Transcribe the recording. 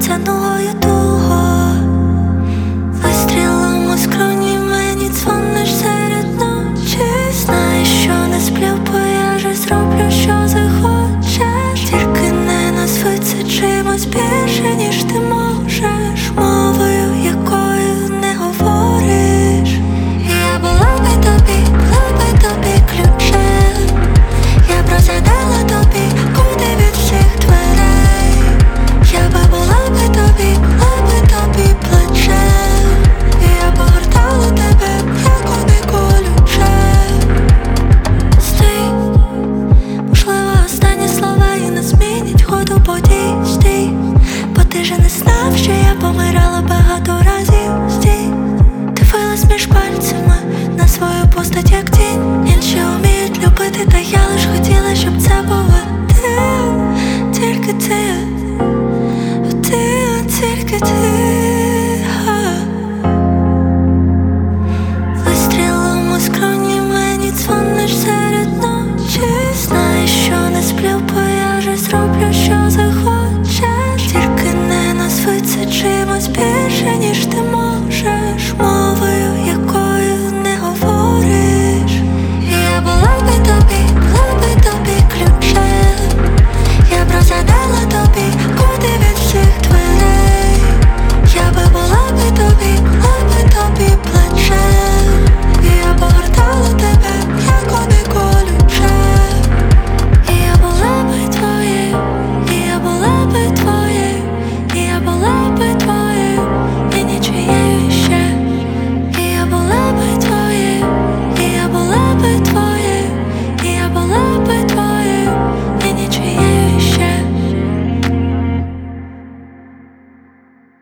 затягнуло туго. Вистрілом у скроні мені дзвониш серед ночі. Знаєш, що не сплю, бо я же зроблю, що захочеш. Тільки не назви це чимось більше, ніж ти можеш. Мовою, якою не говориш. Я була би тобі ключем. Я просидала тобі куди від всіх дверей. Я би була би тобі плечем. Я погортала тебе, як у колючем. Стій, можливо, останні слова і не змінять ходу подій. Стій, бо ти же не знав, що я помирала багато разів. Стій, дивилась між пальцями на свою постать, як тінь. Інші вміють любити, та я лиш хотіла, щоб це була ти. Тільки ти, тільки ти. Вистрілом у скроні мені дзвониш серед ночі. Знаєш, що не сплю, бо я же зроблю,